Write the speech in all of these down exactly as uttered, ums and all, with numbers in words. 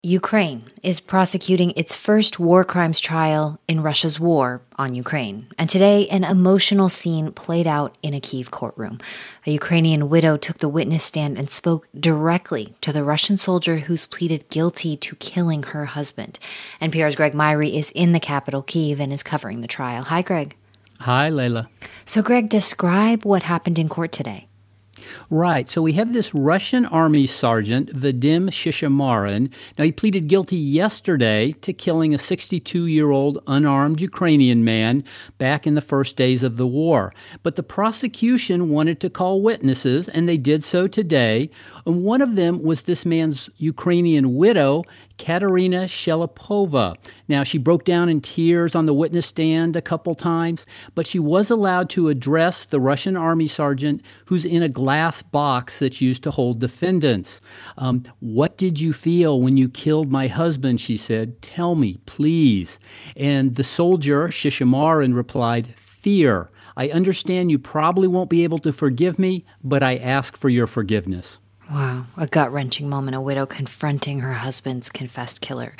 Ukraine is prosecuting its first war crimes trial in Russia's war on Ukraine. And today, an emotional scene played out in a Kyiv courtroom. A Ukrainian widow took the witness stand and spoke directly to the Russian soldier who's pleaded guilty to killing her husband. N P R's Greg Myre is in the capital, Kyiv, and is covering the trial. Hi, Greg. Hi, Layla. So, Greg, describe what happened in court today. Right. So we have this Russian army sergeant, Vadim Shishimarin. Now, he pleaded guilty yesterday to killing a sixty-two-year-old unarmed Ukrainian man back in the first days of the war. But the prosecution wanted to call witnesses, and they did so today. And one of them was this man's Ukrainian widow, Katerina Shelipova. Now, she broke down in tears on the witness stand a couple times, but she was allowed to address the Russian army sergeant who's in a glass box that's used to hold defendants. Um, what did you feel when you killed my husband, she said. Tell me, please. And the soldier, Shishimarin, replied, fear. I understand you probably won't be able to forgive me, but I ask for your forgiveness. Wow, a gut-wrenching moment, a widow confronting her husband's confessed killer.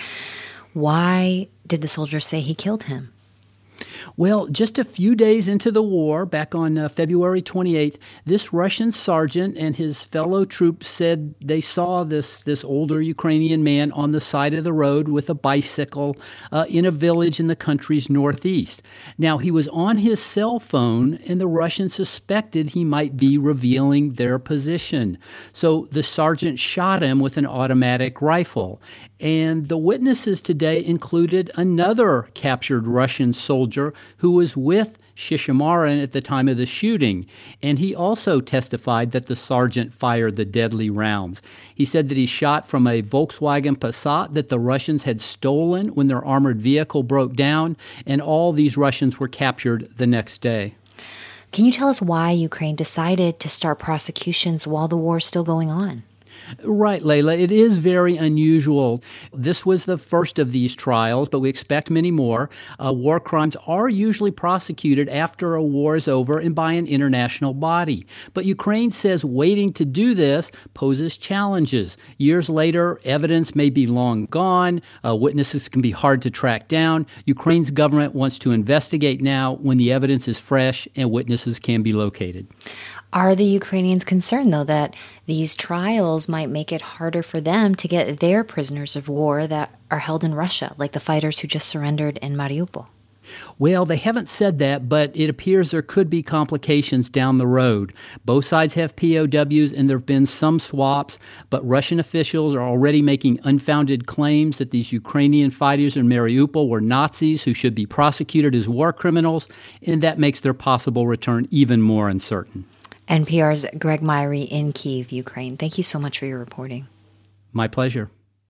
Why did the soldier say he killed him? Well, just a few days into the war, back on uh, February twenty-eighth, this Russian sergeant and his fellow troops said they saw this, this older Ukrainian man on the side of the road with a bicycle uh, in a village in the country's northeast. Now, he was on his cell phone, and the Russians suspected he might be revealing their position. So the sergeant shot him with an automatic rifle. And the witnesses today included another captured Russian soldier who was with Shishimarin at the time of the shooting, and he also testified that the sergeant fired the deadly rounds. He said that he shot from a Volkswagen Passat that the Russians had stolen when their armored vehicle broke down, and all these Russians were captured the next day. Can you tell us why Ukraine decided to start prosecutions while the war is still going on? Right, Layla. It is very unusual. This was the first of these trials, but we expect many more. Uh, war crimes are usually prosecuted after a war is over and by an international body. But Ukraine says waiting to do this poses challenges. Years later, evidence may be long gone. Uh, witnesses can be hard to track down. Ukraine's government wants to investigate now when the evidence is fresh and witnesses can be located. Are the Ukrainians concerned, though, that these trials might make it harder for them to get their prisoners of war that are held in Russia, like the fighters who just surrendered in Mariupol? Well, they haven't said that, but it appears there could be complications down the road. Both sides have P O Ws, and there have been some swaps, but Russian officials are already making unfounded claims that these Ukrainian fighters in Mariupol were Nazis who should be prosecuted as war criminals, and that makes their possible return even more uncertain. N P R's Greg Myre in Kyiv, Ukraine. Thank you so much for your reporting. My pleasure.